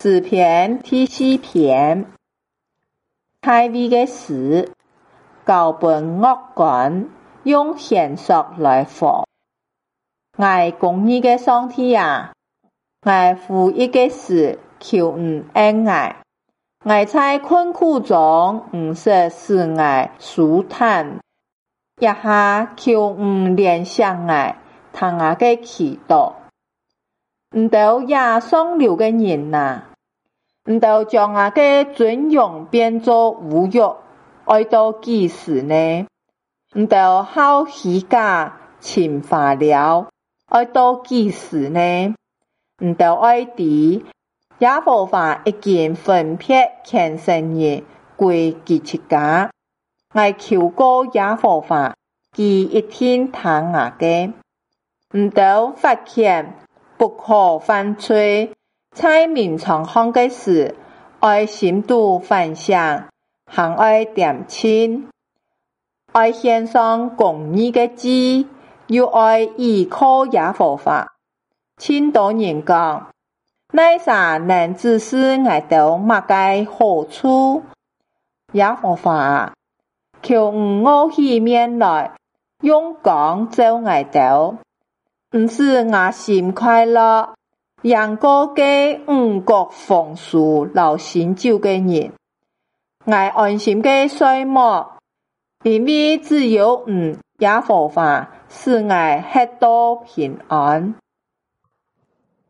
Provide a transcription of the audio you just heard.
诗篇第4篇，大卫的诗，交本乐官，用弦索来和。我公义的上帝啊，我负一个事，求你恩爱。我在困苦中，说使我舒坦，一下求你怜想我，听我的祈禱。唔到也上流的人啊，唔到將我的尊榮變作侮辱，愛到幾時呢？唔到好虛假侵犯了，愛到幾時呢？唔到愛弟耶和華已經分別虔誠人歸佢自家，我求告耶和華，佢一定聽我的。唔到發現不可犯罪，在明常看的事，愛心度反省，行愛點親，愛獻上公義的祭，又愛依靠耶和華。千多人講，那啥能指示我到乜嘅好處？耶和華，求你我起面來，用光照我到。唔使我心快樂，讓個嘅五穀豐收留新酒嘅人，我安心嘅睡夢，因為只有耶和華使我吃到平安。